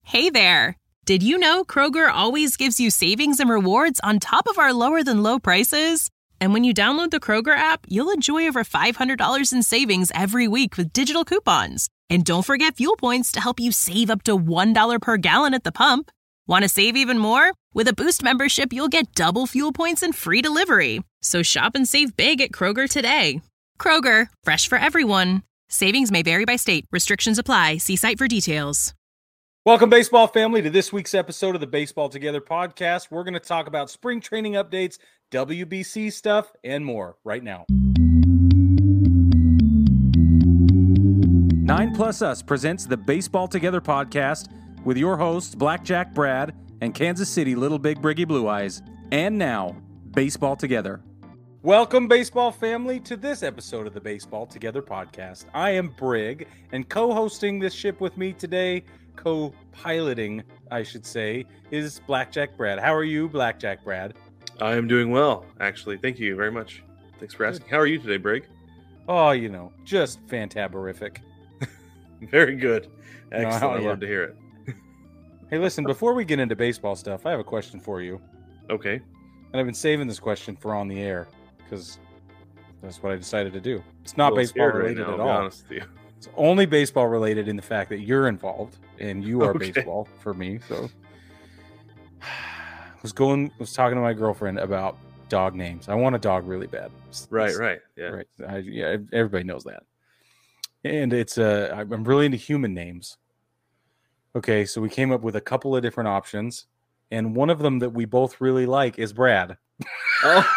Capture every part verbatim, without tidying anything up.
Hey there! Did you know Kroger always gives you savings and rewards on top of our lower-than-low prices? And when you download the Kroger app, you'll enjoy over five hundred dollars in savings every week with digital coupons. And don't forget fuel points to help you save up to one dollar per gallon at the pump. Want to save even more? With a Boost membership, you'll get double fuel points and free delivery. So shop and save big at Kroger today. Kroger, fresh for everyone. Savings may vary by state. Restrictions apply. See site for details. Welcome, baseball family, to this week's episode of the Baseball Together podcast. We're going to talk about spring training updates, W B C stuff, and more right now. Nine Plus Us presents the Baseball Together podcast with your hosts, Blackjack Brad and Kansas City Little Big Briggy Blue Eyes. And now, Baseball Together. Welcome, baseball family, to this episode of the Baseball Together podcast. I am Brig, and co-hosting this ship with me today, co-piloting, I should say, is Blackjack Brad. How are you, Blackjack Brad? I am doing well, actually. Thank you very much. Thanks for asking. How are you today, Brig? Oh, you know, just fantaberific. Very good. Excellent. No, I yeah. love to hear it. Hey, listen, before we get into baseball stuff, I have a question for you. Okay. And I've been saving this question for on the air because that's what I decided to do. It's not I'm a little baseball scared right related now, at I'll be all. honest with you. It's only baseball related in the fact that you're involved and you are Okay. baseball for me. So I was going, was talking to my girlfriend about dog names. I want a dog really bad. It's- Right, it's- right. Yeah. Right. I, yeah. Everybody knows that. And it's uh, I'm really into human names. Okay. So we came up with a couple of different options. And one of them that we both really like is Brad. Oh.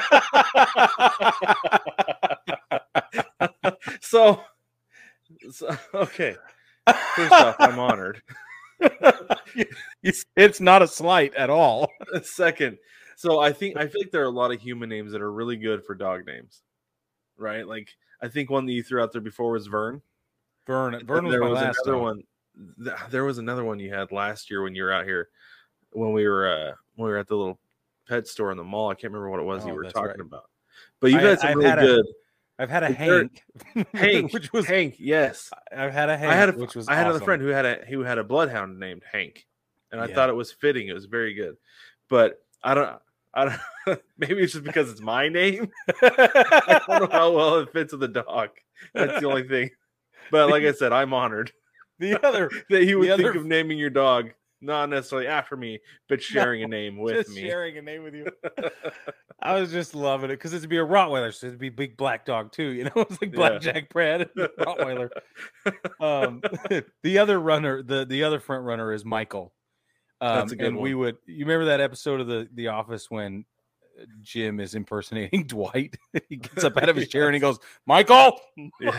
so, so, okay. First off, I'm honored. it's, it's not a slight at all. Second, so I think I feel like there are a lot of human names that are really good for dog names, right? Like I think one that you threw out there before was Vern. Vern, Vern was there my was last another dog. one. th- There was another one you had last year when you were out here, when we were uh, when we were at the little pet store in the mall. I can't remember what it was Oh, you were that's talking right. about. But you've I- had some I've really had a- good I've had a Is there- Hank, Hank, which was Hank. Yes, I've had a Hank, I had a, which was I had awesome. another friend who had a who had a bloodhound named Hank, and I Yeah. thought it was fitting. It was very good, but I don't. I don't. Maybe it's just because it's my name. I don't know how well it fits with the dog. That's the only thing. But like I said, I'm honored The other, that you would the think other- of naming your dog not necessarily after me, but sharing a name with just me. sharing a name with you. I was just loving it because it'd be a Rottweiler, so it'd be a big black dog too. You know, it's like Yeah. Blackjack Brad and Rottweiler. Um, the other runner, the the other front runner is Michael. Um, That's a good and we one. would. You remember that episode of the The Office when Jim is impersonating Dwight? He gets up out of his chair and he goes, "Michael." Yeah.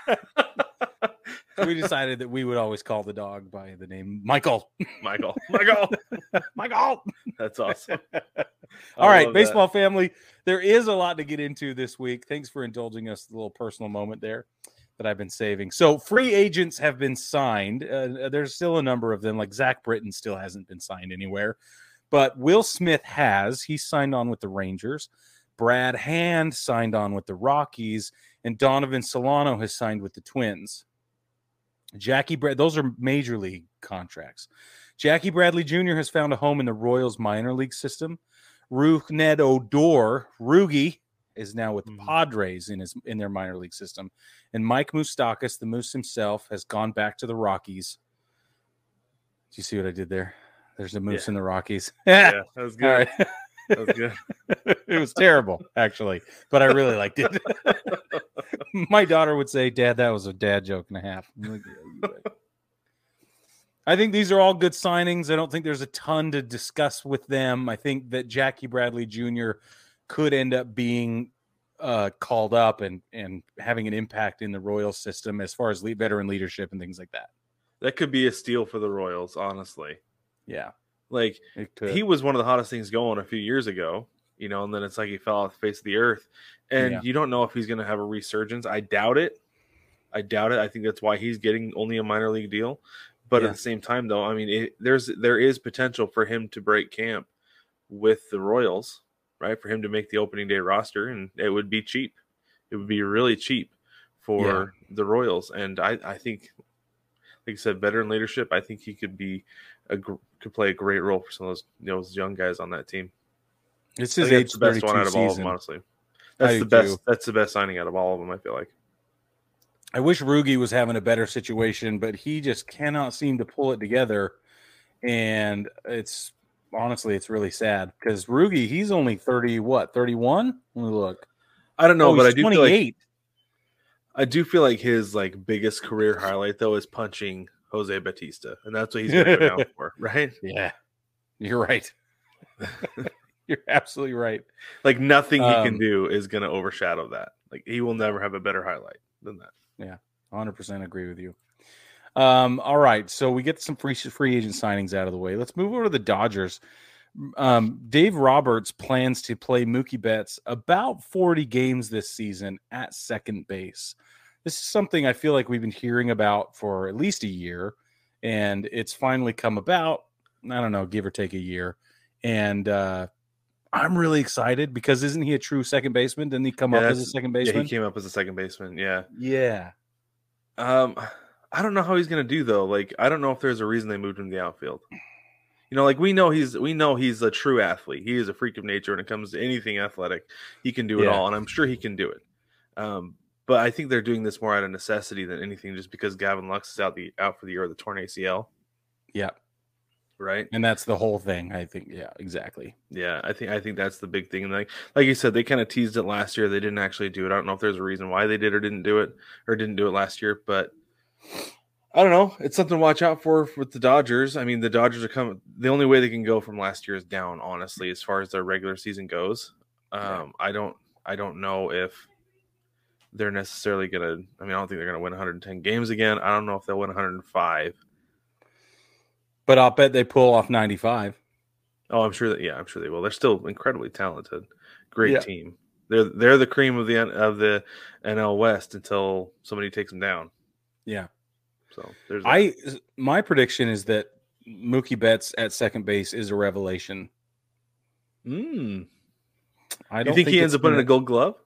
So we decided that we would always call the dog by the name Michael. Michael. Michael. Michael. That's awesome. All I right, love baseball family, there is a lot to get into this week. Thanks for indulging us a little personal moment there that I've been saving. So free agents have been signed. Uh, there's still a number of them, like Zach Britton still hasn't been signed anywhere. But Will Smith has. He signed on with the Rangers. Brad Hand signed on with the Rockies. And Donovan Solano has signed with the Twins. Jackie Brad, those are major league contracts. Jackie Bradley Junior has found a home in the Royals minor league system. Rougned Odor, Rugi, is now with the Mhm. Padres in his in their minor league system. And Mike Moustakas, the Moose himself, has gone back to the Rockies. Do you see what I did there? There's a Moose Yeah. in the Rockies. Yeah, that was All good. right. That was good. It was terrible, actually, but I really liked it. My daughter would say, "Dad, that was a dad joke and a half." I'm like, "Yeah, you're right." I think these are all good signings. I don't think there's a ton to discuss with them. I think that Jackie Bradley Junior could end up being uh, called up and and having an impact in the Royals system as far as lead, veteran leadership and things like that. That could be a steal for the Royals, honestly. Yeah, Like it could. he was one of the hottest things going a few years ago, you know, and then it's like he fell off the face of the earth. And Yeah. you don't know if he's going to have a resurgence. I doubt it. I doubt it. I think that's why he's getting only a minor league deal. But Yeah. at the same time, though, I mean, it, there's there is potential for him to break camp with the Royals, right? For him to make the opening day roster, and it would be cheap. It would be really cheap for the Royals, and I, I think, like you said, veteran leadership. I think he could be a could play a great role for some of those you know, those young guys on that team. It's his age that's the best one out of season. all of them, honestly. That's I the do best. too. That's the best signing out of all of them. I feel like. I wish Rugi was having a better situation, but he just cannot seem to pull it together. And it's honestly, it's really sad because Rugi, he's only thirty, what, thirty-one? Let me look. I don't know, Oh, but I he's do feel like twenty-eight. I do feel like his like biggest career highlight though is punching Jose Bautista, and that's what he's going to go down for, right? Yeah, you're right. You're absolutely right. Like nothing he Um, can do is going to overshadow that. Like he will never have a better highlight than that. Yeah, one hundred percent agree with you. Um, all right, so we get some free free agent signings out of the way. Let's move over to the Dodgers. Um, Dave Roberts plans to play Mookie Betts about forty games this season at second base. This is something I feel like we've been hearing about for at least a year, and it's finally come about. I don't know, give or take a year. And uh, I'm really excited because isn't he a true second baseman? Didn't he come Yeah, up as a that's- second Yeah, baseman? he came up as a second baseman. Yeah. Yeah. Um, I don't know how he's going to do though. Like I don't know if there's a reason they moved him to the outfield. You know, like we know he's we know he's a true athlete. He is a freak of nature when it comes to anything athletic. He can do it Yeah. all, and I'm sure he can do it. Um, but I think they're doing this more out of necessity than anything, just because Gavin Lux is out the out for the year with a torn A C L, Yeah. right? And that's the whole thing, I think. Yeah, exactly. Yeah, I think I think that's the big thing. And like like you said, they kind of teased it last year. They didn't actually do it. I don't know if there's a reason why they did or didn't do it or didn't do it last year, but I don't know. It's something to watch out for with the Dodgers. I mean, the Dodgers are coming. The only way they can go from last year is down, honestly, as far as their regular season goes. Um, Yeah. I don't. I don't know if they're necessarily gonna. I mean, I don't think they're gonna win one hundred ten games again. I don't know if they'll win one hundred five. But I'll bet they pull off ninety-five. Oh, I'm sure that. Yeah, I'm sure they will. They're still incredibly talented. Great Yeah. team. They're they're the cream of the N- of the N L West until somebody takes them down. Yeah. So there's. that. I my prediction is that Mookie Betts at second base is a revelation. Mm. I You don't think, he ends it's up winning gonna- a Gold Glove?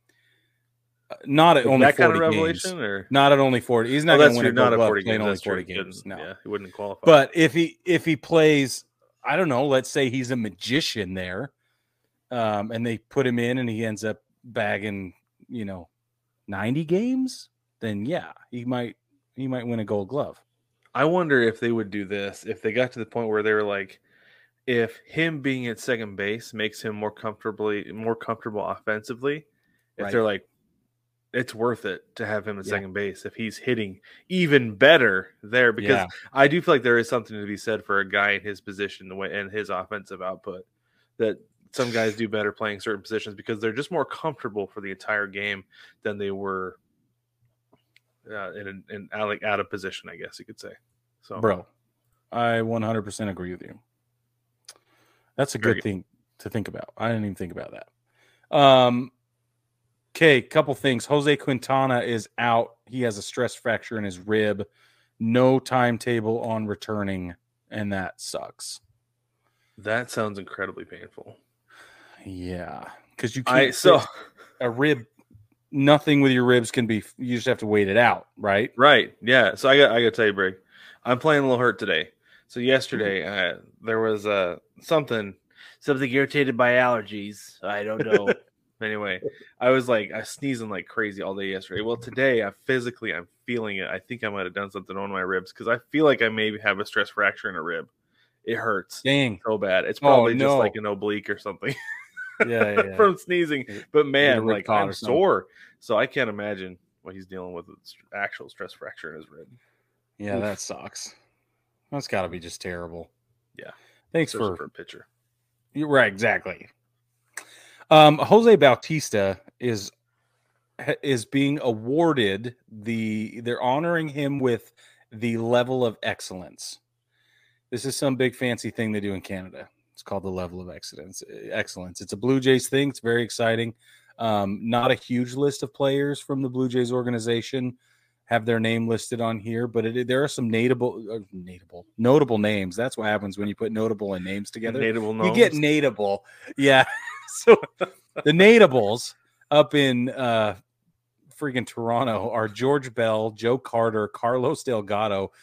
not at Like only that kind of forty revelation, games. or Not at only forty. He's Oh, not going that's to win true. a Not Gold at Glove forty playing games. only That's true. forty He games. couldn't- No. Yeah, he wouldn't qualify. But if he if he plays, I don't know, let's say he's a magician there, um, and they put him in and he ends up bagging, you know, ninety games, then yeah, he might he might win a Gold Glove. I wonder if they would do this if they got to the point where they were like, if him being at second base makes him more comfortably more comfortable offensively. If Right. they're like, it's worth it to have him at Yeah. second base if he's hitting even better there, because Yeah. I do feel like there is something to be said for a guy in his position, the way and his offensive output, that some guys do better playing certain positions because they're just more comfortable for the entire game than they were uh, in, in, in like out of position, I guess you could say. So, Bro, I one hundred percent agree with you. That's a Very good good. thing to think about. I didn't even think about that. Um, okay, couple things. Jose Quintana is out. He has a stress fracture in his rib. No timetable on returning, and that sucks. that sounds incredibly painful. Yeah, because you can't. I so fix a rib. Nothing with your ribs can be. You just have to wait it out, right? right, yeah. So I got I got to tell you, Brig, I'm playing a little hurt today. So yesterday, uh, there was uh, something something irritated by allergies. I don't know. Anyway, I was like I was sneezing like crazy all day yesterday. Well, today I physically I'm feeling it. I think I might have done something on my ribs because I feel like I maybe have a stress fracture in a rib. It hurts Dang. so bad. It's Oh, probably just no. like an oblique or something. Yeah, yeah, yeah. From sneezing. But Need a man, rib like caught I'm or something. sore, so I can't imagine what he's dealing with with actual stress fracture in his rib. Yeah, Oof. that sucks. That's got to be just terrible. Yeah. Thanks Especially for for a pitcher. You're right, exactly. Um, Jose Bautista is is being awarded the. They're honoring him with the level of excellence. This is some big fancy thing they do in Canada. It's called the level of excellence. Excellence. It's a Blue Jays thing. It's very exciting. Um, not a huge list of players from the Blue Jays organization have their name listed on here, but it, there are some notable, uh, notable, notable names. That's what happens when you put notable and names together. Notable You get gnomes. natable. Yeah. So the natables up in uh, freaking Toronto are George Bell, Joe Carter, Carlos Delgado,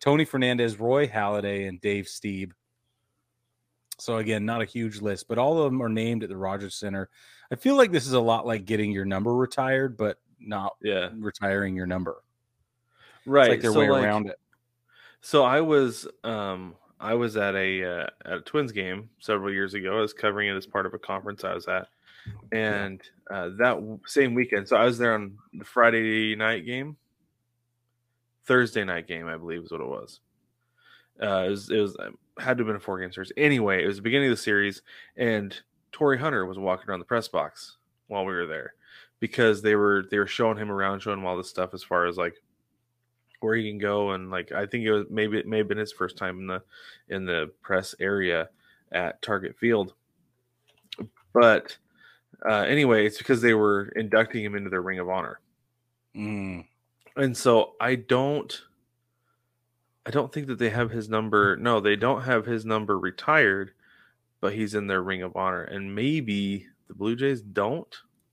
Tony Fernandez, Roy Halladay, and Dave Stieb. So again, not a huge list, but all of them are named at the Rogers Center. I feel like this is a lot like getting your number retired, but not yeah. retiring your number. Right. It's like their so way like, around it. So I was um I was at a uh, at a Twins game several years ago. I was covering it as part of a conference I was at, and uh, that w- same weekend. So I was there on the Friday night game, Thursday night game, I believe is what it was. Uh, it was it was um, had to have been a four game series. Anyway, it was the beginning of the series, and Torrey Hunter was walking around the press box while we were there because they were they were showing him around, showing him all this stuff as far as like where he can go, and like I think it was maybe it may have been his first time in the in the press area at Target Field. But uh, anyway, it's because they were inducting him into their Ring of Honor, Mm. and so I don't. I don't think that they have his number. No, they don't have his number retired, but he's in their Ring of Honor. And maybe the Blue Jays don't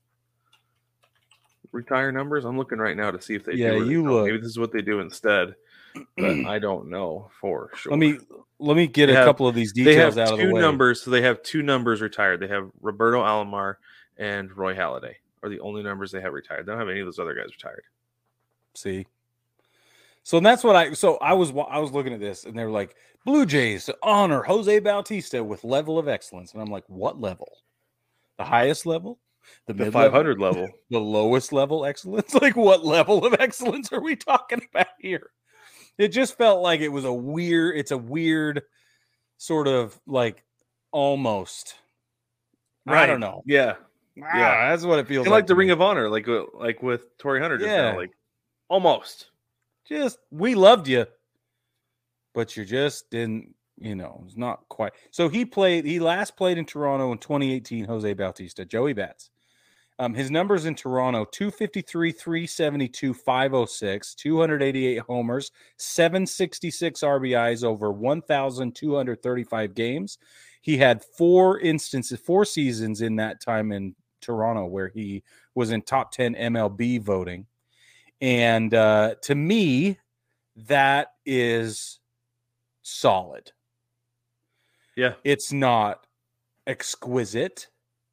retire numbers. I'm looking right now to see if they Yeah, do. or they you don't. look. Maybe this is what they do instead, but I don't know for sure. Let me let me get They a have- couple of these They details have out of the two way. numbers, so they have two numbers retired. They have Roberto Alomar and Roy Halladay are the only numbers they have retired. They don't have any of those other guys retired. See, so that's what I. So I was I was looking at this, and they were like, Blue Jays to honor Jose Bautista with level of excellence, and I'm like, what level? The highest level? The, The mid-level? five hundred level. The lowest level excellence? Like, what level of excellence are we talking about here? It just felt like it was a weird. It's a weird sort of like almost. I don't know. Yeah. Ah, Yeah. that's what it feels Kind of like. like the to me. Ring of Honor, like uh, like with Torrey Hunter just Yeah. now, like almost. Just we loved you, but you just didn't. You know, it's not quite. So he played. He last played in Toronto in twenty eighteen. Jose Bautista, Joey Bats. Um, his numbers in Toronto: two fifty-three, three seventy-two, five oh six, two eighty-eight homers, seven sixty-six R B Is over one thousand two hundred thirty-five games. He had four instances, four seasons in that time in Toronto where he was in top ten M L B voting. And uh, to me, that is solid. Yeah. It's not exquisite,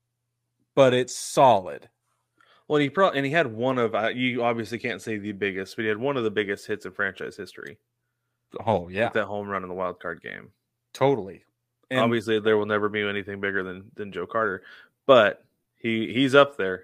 but it's solid. Well, he probably and he had one of uh, you obviously can't say the biggest, but he had one of the biggest hits in franchise history. Oh, yeah, With that home run in the wild card game. totally. And Obviously, there will never be anything bigger than than Joe Carter, but he he's up there.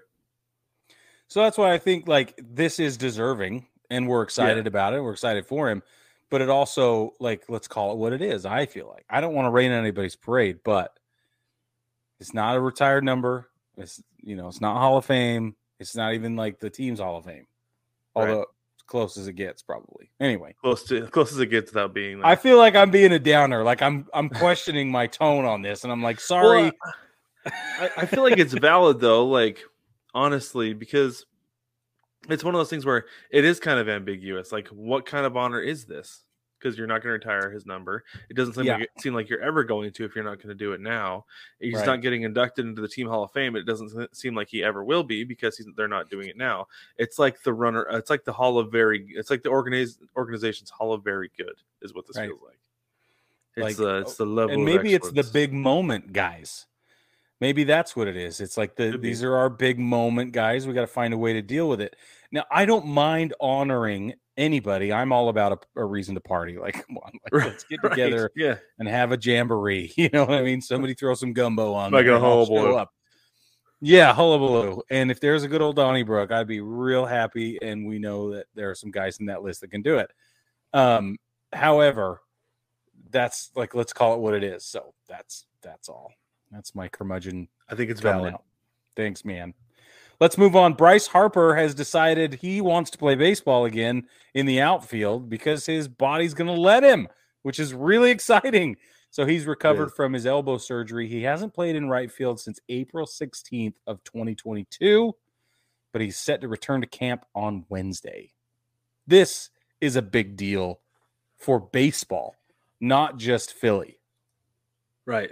so that's why I think like this is deserving, and we're excited about it. We're excited for him, but it also like let's call it what it is. I feel like I don't want to rain on anybody's parade, but it's not a retired number. It's you know it's not Hall of Fame. It's not even like the team's Hall of Fame, although Right. as close as it gets, probably. Anyway, Close to close as it gets without being there. I feel like I'm being a downer. Like I'm I'm questioning my tone on this, and I'm like, sorry. Well, I, I feel like it's valid though, like honestly, because it's one of those things where it is kind of ambiguous. Like, what kind of honor is this? Because you're not going to retire his number. It doesn't seem Yeah. like seem like you're ever going to if you're not going to do it now. He's Right. not getting inducted into the Team Hall of Fame. It doesn't seem like he ever will be because he's, they're not doing it now. It's like the runner. It's like the Hall of Very. It's like the organiz, organization's Hall of Very Good is what this Right. feels like. It's Like, the it's the level, and of maybe it's the excellence. big moment guys. Maybe that's what it is. It's like the Could be. these are our big moment guys. We got to find a way to deal with it. Now, I don't mind honoring anybody. I'm all about a, a reason to party. Like, come on, like, let's get Right. together Yeah. and have a jamboree. You know what I mean? Somebody throw some gumbo on Like there a and I'll hullabaloo. show up. Yeah, hullabaloo. And if there's a good old Donnybrook, I'd be real happy. And we know that there are some guys in that list that can do it. Um, however, that's like let's call it what it is. So that's that's all. That's my curmudgeon I think it's coming valid. out. Thanks, man. Let's move on. Bryce Harper has decided he wants to play baseball again in the outfield because his body's going to let him, which is really exciting. So he's recovered is. from his elbow surgery. He hasn't played in right field since April sixteenth of twenty twenty-two, but he's set to return to camp on Wednesday. This is a big deal for baseball, not just Philly. Right.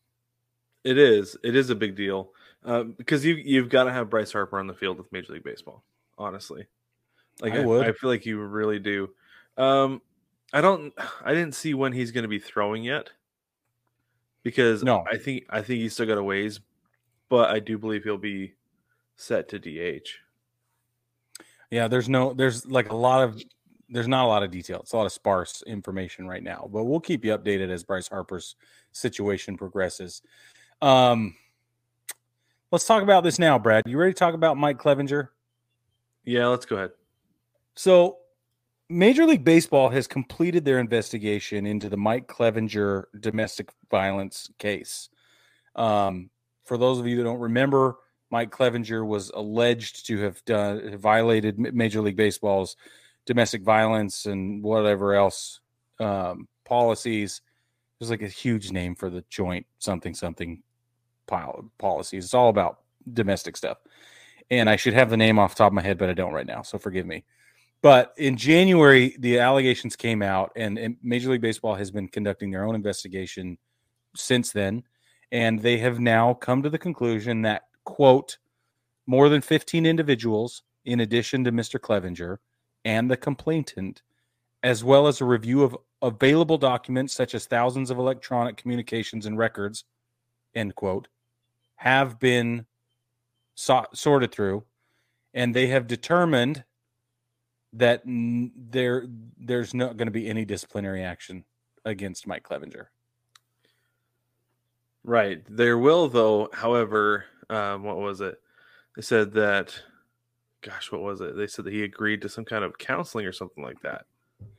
It is. It is a big deal uh, because you you've got to have Bryce Harper on the field with Major League Baseball. Honestly, like I I, would. I feel like you really do. Um, I don't. I didn't see when he's going to be throwing yet, because No. I think I think he's still got a ways, but I do believe he'll be set to D H. Yeah, there's no, there's like a lot of, there's not a lot of detail. It's a lot of sparse information right now, but we'll keep you updated as Bryce Harper's situation progresses. Um, let's talk about this now, Brad. You ready to talk about Mike Clevenger? Yeah, let's go ahead. So, Major League Baseball has completed their investigation into the Mike Clevenger domestic violence case. Um, for those of you that don't remember, Mike Clevenger was alleged to have done violated Major League Baseball's domestic violence and whatever else um, policies. There's like a huge name for the joint something something pile policies. It's all about domestic stuff. And I should have the name off the top of my head, but I don't right now, so forgive me. But in January, the allegations came out, and, and Major League Baseball has been conducting their own investigation since then. And they have now come to the conclusion that, quote, more than fifteen individuals, in addition to Mister Clevenger and the complainant, as well as a review of available documents such as thousands of electronic communications and records, end quote, have been so- sorted through, and they have determined that n- there there's not going to be any disciplinary action against Mike Clevenger. Right. There will, though, however, um, what was it? They said that, gosh, what was it? They said that he agreed to some kind of counseling or something like that.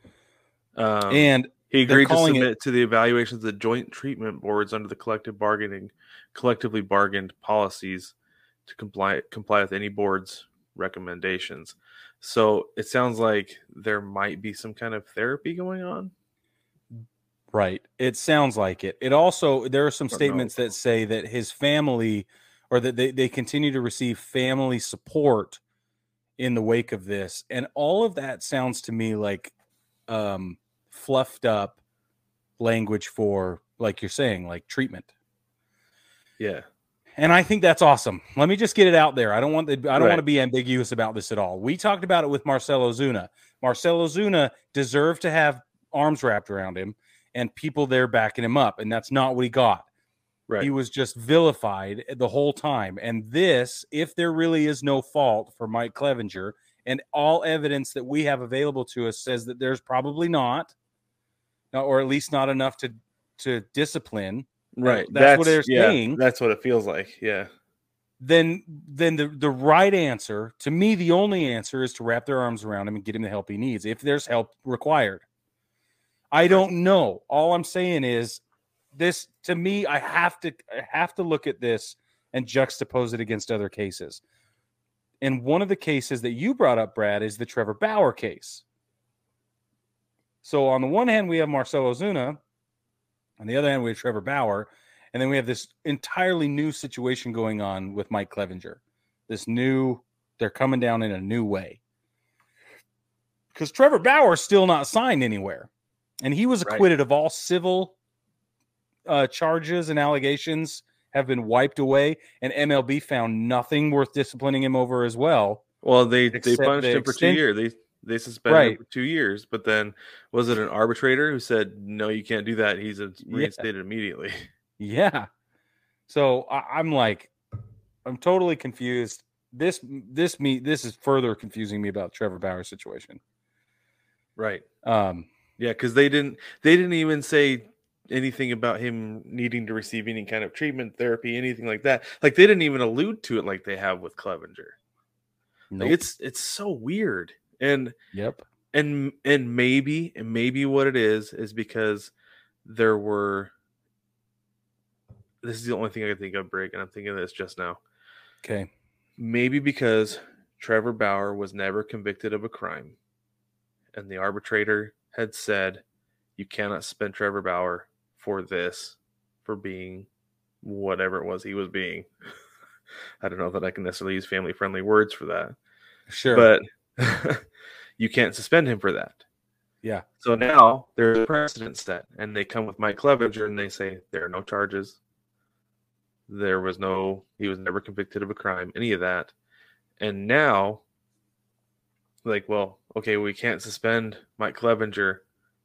Um, and he agreed to calling submit it- to the evaluations of the joint treatment boards under the collective bargaining, collectively bargained policies to comply comply with any board's recommendations. So it sounds like there might be some kind of therapy going on. Right. It sounds like it. It also, there are some Or statements no. that say that his family, or that they, they continue to receive family support in the wake of this. And all of that sounds to me like um, fluffed up language for, like you're saying, like treatment. Yeah. And I think that's awesome. Let me just get it out there. I don't want the, I don't Right. want to be ambiguous about this at all. We talked about it with Marcell Ozuna. Marcell Ozuna deserved to have arms wrapped around him and people there backing him up, and that's not what he got. Right. He was just vilified the whole time. And this, if there really is no fault for Mike Clevenger, and all evidence that we have available to us says that there's probably not, or at least not enough to to discipline. Right. That's, that's what they're yeah, saying. That's what it feels like. Yeah. Then, then the, the right answer, to me, the only answer is to wrap their arms around him and get him the help he needs, if there's help required. I don't know. All I'm saying is this, to me, I have to I have to look at this and juxtapose it against other cases. And one of the cases that you brought up, Brad, is the Trevor Bauer case. So on the one hand, we have Marcell Ozuna. On the other hand, we have Trevor Bauer. And then we have this entirely new situation going on with Mike Clevenger. This new, they're coming down in a new way. Because Trevor Bauer is still not signed anywhere. And he was acquitted right. of all civil uh, charges and allegations have been wiped away. And M L B found nothing worth disciplining him over as well. Well, they, they punished the him for two years. They they suspended right. him for two years. But then was it an arbitrator who said, no, you can't do that? He's reinstated yeah. immediately. Yeah. So I, I'm like, I'm totally confused. This this me this is further confusing me about Trevor Bauer's situation. Right. Um. Yeah, because they didn't they didn't even say anything about him needing to receive any kind of treatment, therapy, anything like that. Like they didn't even allude to it like they have with Clevenger. Nope. Like it's it's so weird. And yep. And and maybe and maybe what it is is because there were. This is the only thing I can think of, Brig, and I'm thinking of this just now. Okay. Maybe because Trevor Bauer was never convicted of a crime, and the arbitrator had said, you cannot suspend Trevor Bauer for this, for being whatever it was he was being. I don't know that I can necessarily use family-friendly words for that. Sure. But you can't suspend him for that. Yeah. So now there's a precedent set, and they come with Mike Clevenger, and they say there are no charges. There was no, he was never convicted of a crime, any of that. And now, like, well, okay, we can't suspend Mike Clevenger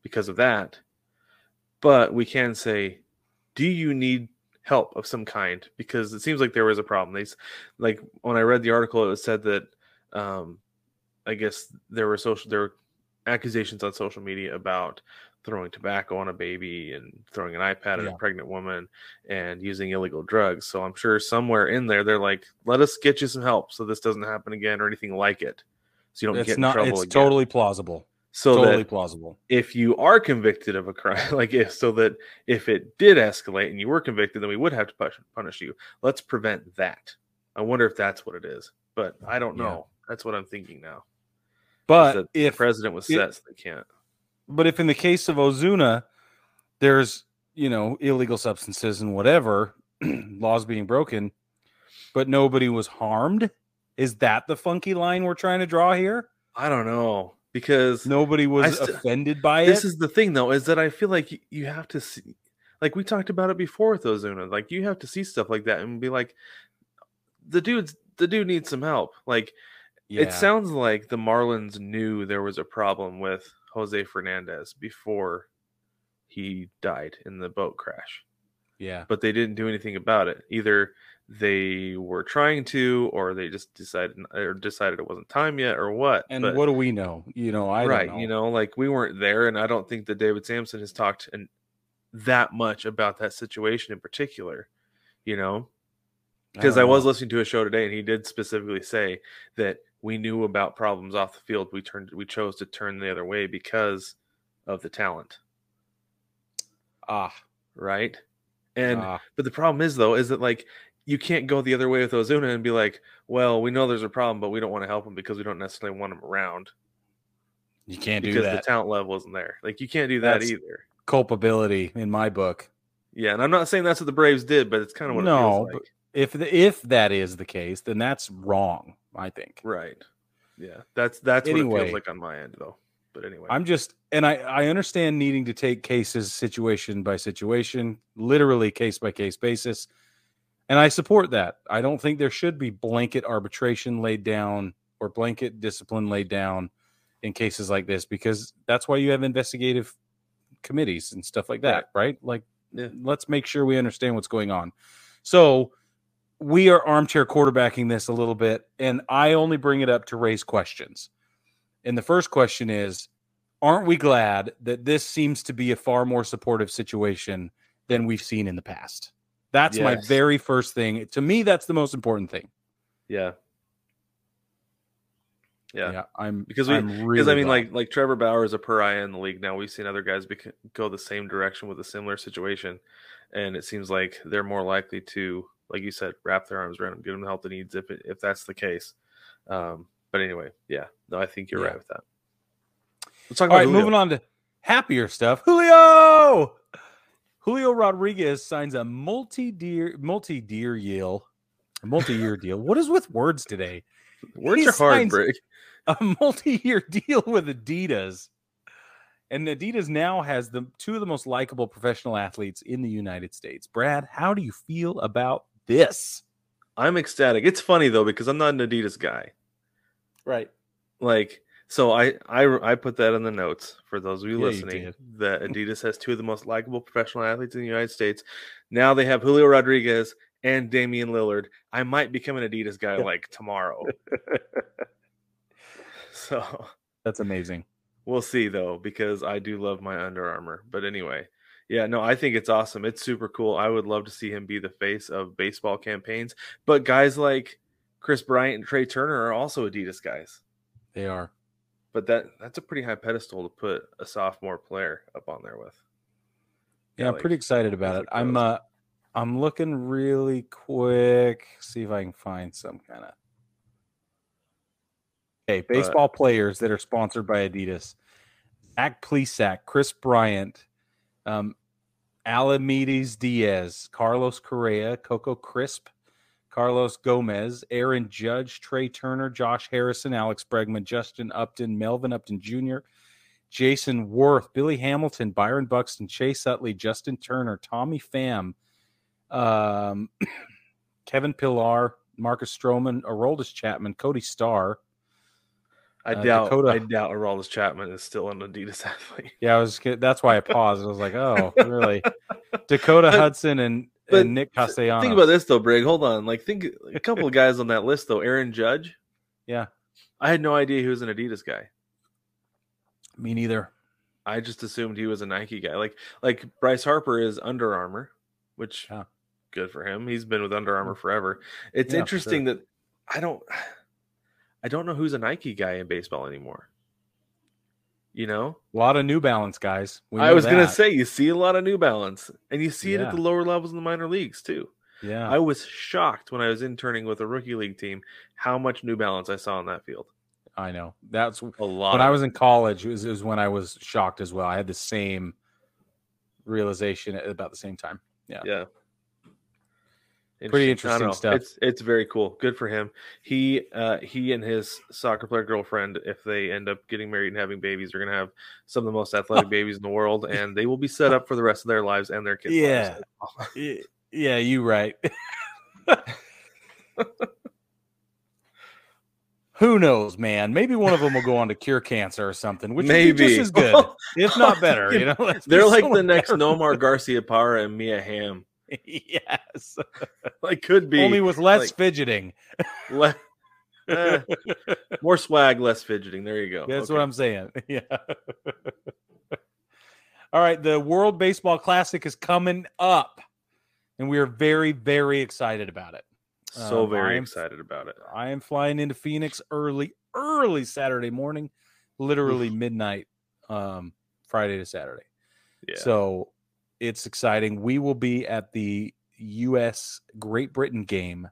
because of that. But we can say, do you need help of some kind? Because it seems like there was a problem. They, like when I read the article, it was said that um, I guess there were social there were accusations on social media about throwing tobacco on a baby and throwing an iPad at Yeah. a pregnant woman and using illegal drugs. So I'm sure somewhere in there they're like, let us get you some help so this doesn't happen again or anything like it, so you don't It's get in not. trouble It's again. totally plausible. So totally that plausible. if you are convicted of a crime, like if so that if it did escalate and you were convicted, then we would have to punish, punish you. Let's prevent that. I wonder if that's what it is, but I don't Yeah. know. That's what I'm thinking now. But that if the president was it- set, so they can't. But if in the case of Ozuna, there's, you know, illegal substances and whatever, laws being broken, but nobody was harmed, is that the funky line we're trying to draw here? I don't know, because Nobody was st- offended by this it. is the thing, though, is that I feel like you, you have to see, like we talked about it before with Ozuna, like you have to see stuff like that and be like, the dude's the dude needs some help. Like Yeah. it sounds like the Marlins knew there was a problem with Jose Fernandez before he died in the boat crash, Yeah. but they didn't do anything about it. Either they were trying to, or they just decided or decided it wasn't time yet, or what. And But, what do we know? You know, I right, don't know. you know, like we weren't there, and I don't think that David Sampson has talked and that much about that situation in particular. You know, because I, don't was know. listening to a show today, and he did specifically say that we knew about problems off the field. We turned, we chose to turn the other way because of the talent. Ah, Right. And, ah. but the problem is though, is that like, you can't go the other way with Ozuna and be like, well, we know there's a problem, but we don't want to help him because we don't necessarily want him around You can't do because that. the talent level isn't there. Like you can't do that That's either. Culpability in my book. Yeah. And I'm not saying that's what the Braves did, but it's kind of what No, it feels but- like. If the, if that is the case, then that's wrong, I think. Right. Yeah. That's, that's what it Anyway. feels like on my end though. But anyway, I'm just, and I, I understand needing to take cases situation by situation, literally case by case basis. And I support that. I don't think there should be blanket arbitration laid down or blanket discipline laid down in cases like this, because that's why you have investigative committees and stuff like that, right? Like, Yeah. let's make sure we understand what's going on. So we are armchair quarterbacking this a little bit, and I only bring it up to raise questions. And the first question is, aren't we glad that this seems to be a far more supportive situation than we've seen in the past? That's my Yes. very first thing. To me, that's the most important thing. yeah. Yeah. I'm Because we, I'm because really I mean, glad. like like Trevor Bauer is a pariah in the league now. We've seen other guys bec- go the same direction with a similar situation, and it seems like they're more likely to, like you said, wrap their arms around him, give him the help they needs if it, if that's the case. Um, but anyway, yeah, no, I think you're Yeah. right with that. Let's talk All about right, Julio. moving on to happier stuff. Julio, Julio Rodriguez signs a multi-year, multi-year deal, a multi-year deal. What is with words today? Words he are hard, signs- Brick. A multi-year deal with Adidas, and Adidas now has the two of the most likable professional athletes in the United States. Brad, how do you feel about this? I'm ecstatic. It's funny though because I'm not an Adidas guy. Right. Like, so I I I put that in the notes for those of you Yeah, you listening did. that Adidas has two of the most likable professional athletes in the United States. Now they have Julio Rodriguez and Damian Lillard. I might become an Adidas guy like tomorrow. So That's amazing. we'll see though, because I do love my Under Armour. But anyway, yeah, no, I think it's awesome. It's super cool. I would love to see him be the face of baseball campaigns. But guys like Chris Bryant and Trey Turner are also Adidas guys. They are. But that that's a pretty high pedestal to put a sophomore player up on there with. Yeah, Yeah, I'm like, pretty excited about as it. it I'm goes. uh I'm looking really quick. See if I can find some kind of Okay, baseball players that are sponsored by Adidas. Zach Plesac, Chris Bryant, um, Alamedes Diaz, Carlos Correa, Coco Crisp, Carlos Gomez, Aaron Judge, Trey Turner, Josh Harrison, Alex Bregman, Justin Upton, Melvin Upton Junior, Jason Worth, Billy Hamilton, Byron Buxton, Chase Utley, Justin Turner, Tommy Pham, um, Kevin Pillar, Marcus Stroman, Aroldis Chapman, Cody Starr. I Uh, doubt. Dakota- I doubt Aroldis Chapman is still an Adidas athlete. Yeah, I was. That's why I paused. I was like, "Oh, really?" Dakota But- Hudson and, But and Nick Castellanos. think about this though, Brig. Hold on. Like, think a couple of guys on that list though. Aaron Judge. Yeah, I had no idea he was an Adidas guy. me neither. I just assumed he was a Nike guy. Like, like Bryce Harper is Under Armour, which Yeah. good for him. He's been with Under Armour forever. It's Yeah, for interesting that I don't, I don't know who's a Nike guy in baseball anymore. You know, A lot of New Balance guys. We I know was gonna that. say you see a lot of New Balance, and you see it Yeah. at the lower levels in the minor leagues too. Yeah, I was shocked when I was interning with a rookie league team how much New Balance I saw on that field. I know. That's A lot. when of I it. was in college. It was, it was when I was shocked as well. I had the same realization at about the same time. Yeah, Yeah. Pretty I interesting don't know. stuff. It's it's very cool. Good for him. He uh, he and his soccer player girlfriend, if they end up getting married and having babies, are gonna have some of the most athletic babies in the world, and they will be set up for the rest of their lives and their kids' Yeah. lives. Y- yeah, you right. Who knows, man? Maybe one of them will go on to cure cancer or something, which would be Maybe. just as good, if not better. You know, Let's be They're like so the next better. Nomar Garcia Parra and Mia Hamm. Yes, Like could be only with less like- fidgeting. le- eh, more swag, less fidgeting. There you go. That's Okay. what I'm saying. Yeah. All right. The World Baseball Classic is coming up, and we are very, very excited about it. So Um, very I am- excited about it. I am flying into Phoenix early, early Saturday morning, literally midnight, um, Friday to Saturday. Yeah. So it's exciting. We will be at the U S Great Britain game,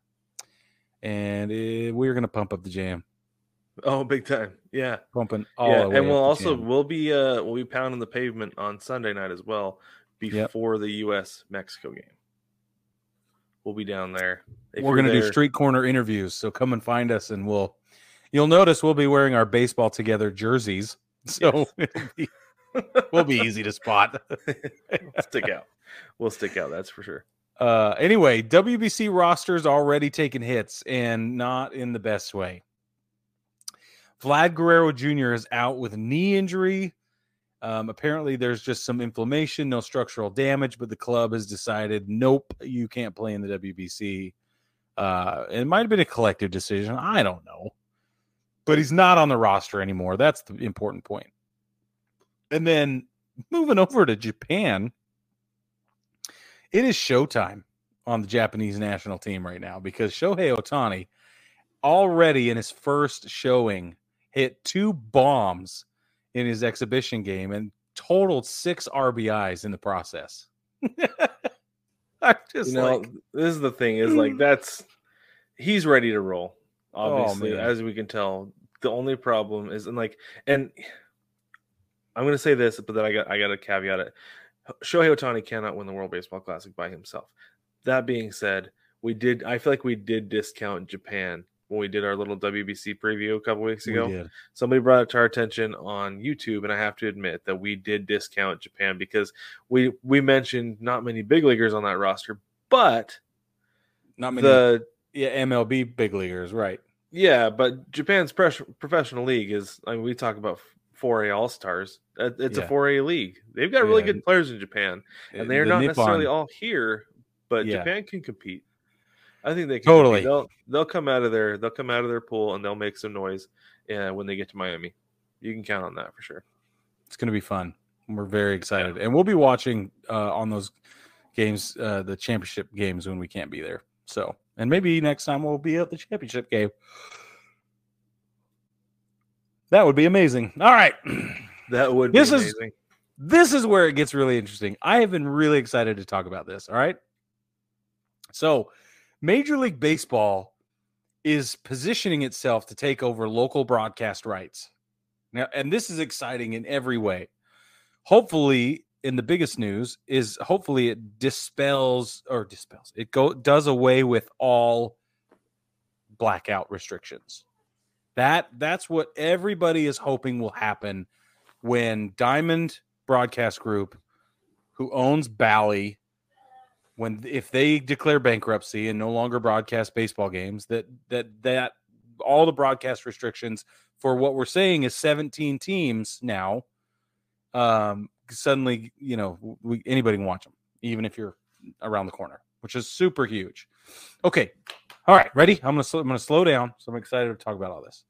and uh, we're going to pump up the jam, oh, big time. Yeah. pumping all yeah, the way and we'll up the also jam. we'll be uh we'll be pounding the pavement on Sunday night as well before the U S Mexico game. We'll be down there. If We're you're going to do there- street corner interviews, so come and find us, and we'll. You'll notice we'll be wearing our baseball together jerseys, so it'll be, we'll be easy to spot. stick out. We'll stick out. That's for sure. Uh, anyway, W B C roster's already taking hits, and not in the best way. Vlad Guerrero Junior is out with knee injury. Um, apparently, there's just some inflammation, no structural damage, but the club has decided, nope, you can't play in the W B C. Uh, it might have been a collective decision. I don't know. But he's not on the roster anymore. That's the important point. And then moving over to Japan, it is showtime on the Japanese national team right now because Shohei Ohtani already in his first showing hit two bombs in his exhibition game and totaled six R B Is in the process. I'm just You know, like, this is the thing is like that's he's ready to roll. Obviously, man. as we can tell, the only problem is and like and I'm going to say this, but then I got I got to caveat it. Shohei Ohtani cannot win the World Baseball Classic by himself. That being said, we did. I feel like we did discount Japan when we did our little W B C preview a couple weeks we ago. did. Somebody brought it to our attention on YouTube, and I have to admit that we did discount Japan because we we mentioned not many big leaguers on that roster, but Not many. the yeah, M L B big leaguers, right? yeah, but Japan's pres- professional league is. I mean, we talk about four A All Stars. It's Yeah. a four A league. They've got really Yeah. good players in Japan, and they're The not Nippon- necessarily all here. But Yeah. Japan can compete. I think they can Totally. compete. They'll they'll come out of their they'll come out of their pool and they'll make some noise. Uh, when they get to Miami, you can count on that for sure. It's going to be fun. We're very excited, and we'll be watching uh, on those games, uh, the championship games when we can't be there. So, and maybe next time we'll be at the championship game. That would be amazing. All right, That would be This is- amazing. this is where it gets really interesting. I have been really excited to talk about this. All right, so Major League Baseball is positioning itself to take over local broadcast rights. Now, and this is exciting in every way. Hopefully, in the biggest news is hopefully it dispels or dispels. It go does away with all blackout restrictions. That that's what everybody is hoping will happen when Diamond Broadcast Group, who owns Bally, when if they declare bankruptcy and no longer broadcast baseball games, that that that all the broadcast restrictions for what we're saying is seventeen teams now. Um, suddenly, you know, we, anybody can watch them, even if you're around the corner, which is super huge. Okay. All right. Ready? I'm going to, I'm going to slow down. So I'm excited to talk about all this.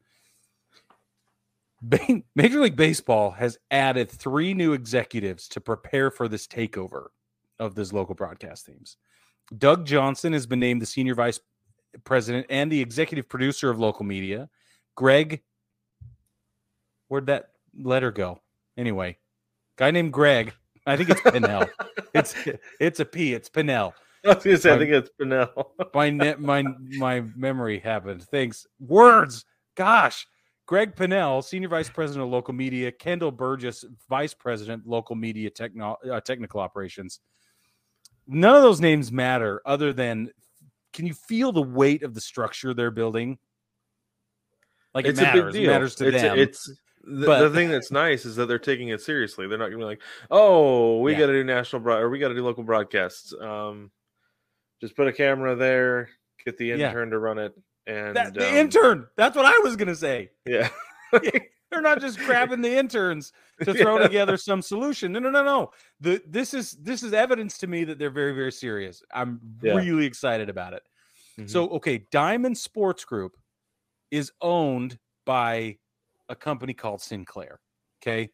Major League Baseball has added three new executives to prepare for this takeover of these local broadcast teams. Doug Johnson has been named the senior vice president and the executive producer of local media. Greg, where'd that letter go? Anyway, guy named Greg. I think it's Pinnell. it's it's a P. It's Pinnell. I was gonna say, my, I think it's Pinnell. my net, my my memory happened. Thanks. Words. Gosh. Greg Pinnell, Senior Vice President of Local Media. Kendall Burgess, Vice President, Local Media Techno, uh, Technical Operations. None of those names matter other than, can you feel the weight of the structure they're building? Like, It's it matters. a big deal. It matters to it's, them. It's the, but, the thing that's nice is that they're taking it seriously. They're not going to be like, oh, we Yeah. got to do national broad or we got to do local broadcasts. Um, just put a camera there, get the Yeah. intern to run it. And that, the um, intern. That's what I was going to say. yeah. They're not just grabbing the interns to throw Yeah. together some solution. No, no, no, no. The this is this is evidence to me that they're very, very serious. I'm Yeah. really excited about it. Mhm. So, okay, Diamond Sports Group is owned by a company called Sinclair. Okay,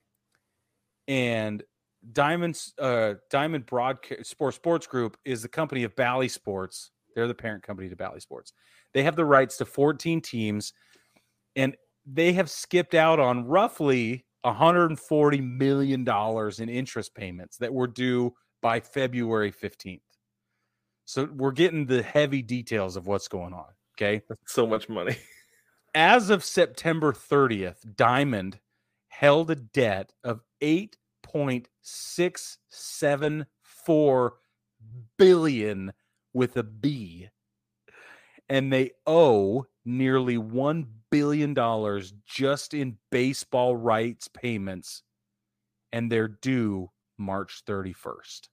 and Diamond's uh, Diamond Broadcast Sports Sports Group is the company of Bally Sports. They're the parent company to Bally Sports. They have the rights to fourteen teams, and they have skipped out on roughly one hundred forty million dollars in interest payments that were due by February fifteenth. So we're getting the heavy details of what's going on. Okay. That's so much money. As of September thirtieth, Diamond held a debt of eight point six seven four billion with a B. And they owe nearly one billion dollars just in baseball rights payments, and they're due March thirty-first.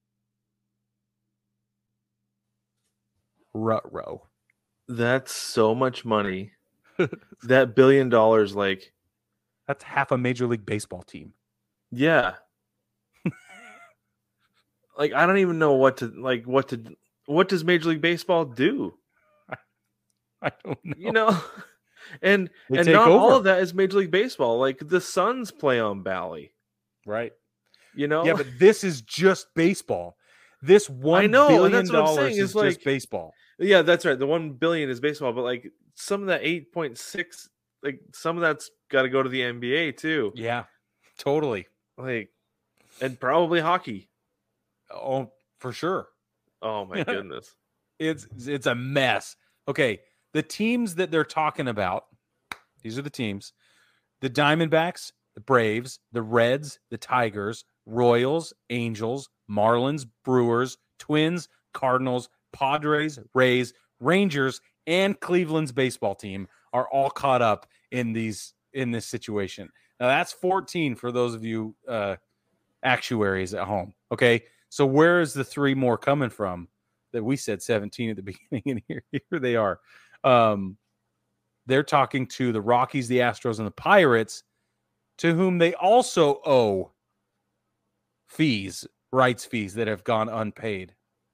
Ruh-roh. That's so much money. That billion dollars, like, That's half a Major League Baseball team. yeah. Like, I don't even know what to like. What to? What does Major League Baseball do? I don't know. You know, and They and take not all over. of that is Major League Baseball. Like the Suns play on Bally. Right. You know, Yeah, but this is just baseball. This one know, and billion that's what I'm dollars saying, is is like- just baseball. yeah, that's right. The one billion is baseball, but like some of that eight point six, like some of that's got to go to the N B A too. Yeah, totally. Like, and probably hockey. Oh, for sure. Oh my goodness. It's it's a mess. Okay, the teams that they're talking about, these are the teams: the Diamondbacks, the Braves, the Reds, the Tigers, Royals, Angels, Marlins, Brewers, Twins, Cardinals, Padres, Rays, Rangers, and Cleveland's baseball team are all caught up in these in this situation. Now that's fourteen for those of you uh, actuaries at home. Okay, so where is the three more coming from? That we said seventeen at the beginning, and here, here they are. Um, they're talking to the Rockies, the Astros, and the Pirates, to whom they also owe fees, rights fees that have gone unpaid.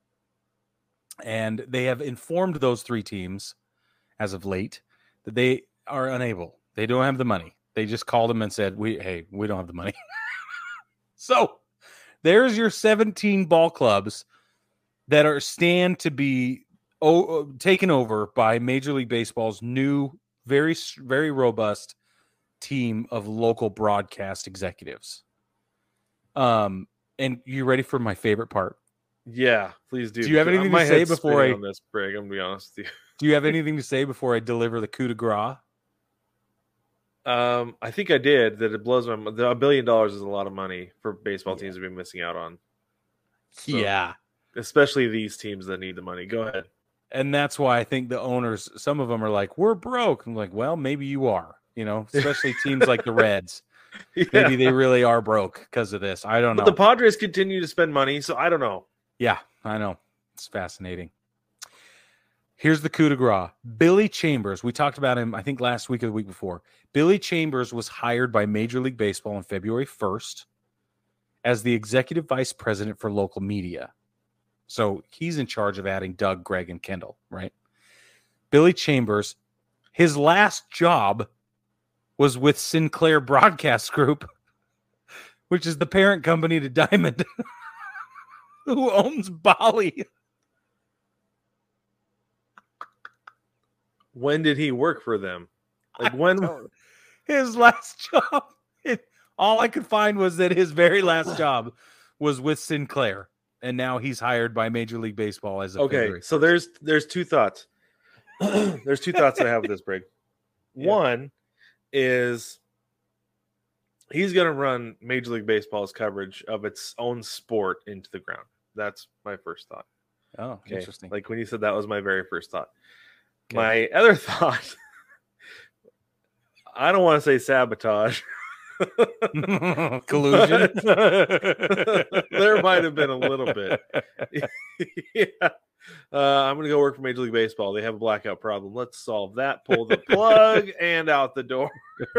And they have informed those three teams as of late that they are unable. They don't have the money. They just called them and said, "We hey, we don't have the money." So there's your seventeen ball clubs that are stand to be oh, taken over by Major League Baseball's new, very, very robust team of local broadcast executives. Um, and you ready for my favorite part? Yeah, please do. Do you have anything to My say head's before spinning I- on this, Brig? I'm gonna be honest with you. Do you have anything to say before I deliver the coup de grace? Um, I think I did. That it blows my mind. A billion dollars is a lot of money for baseball Yeah. teams to be missing out on. So- Yeah. Especially these teams that need the money. Go ahead. And that's why I think the owners, some of them are like, we're broke. I'm like, well, maybe you are, you know, especially teams like the Reds. Yeah. Maybe they really are broke because of this. I don't know. But the Padres continue to spend money, so I don't know. Yeah, I know. It's fascinating. Here's the coup de grace. Billy Chambers. We talked about him, I think, last week or the week before. Billy Chambers was hired by Major League Baseball on February first as the executive vice president for local media. So he's in charge of adding Doug, Greg, and Kendall, right? Billy Chambers, his last job was with Sinclair Broadcast Group, which is the parent company to Diamond, who owns Bali. When did he work for them? Like when? His last job. It, all I could find was that his very last job was with Sinclair, and now he's hired by Major League Baseball as a okay. February. So there's there's two thoughts. there's two thoughts that I have with this, Brig. Yeah. One is he's going to run Major League Baseball's coverage of its own sport into the ground. That's my first thought. Oh, okay. Interesting. Like when you said that was my very first thought. Okay. My other thought, I don't want to say sabotage. Collusion. There might have been a little bit. Yeah. Uh, I'm going to go work for Major League Baseball. They have a blackout problem. Let's solve that. Pull the plug and out the door.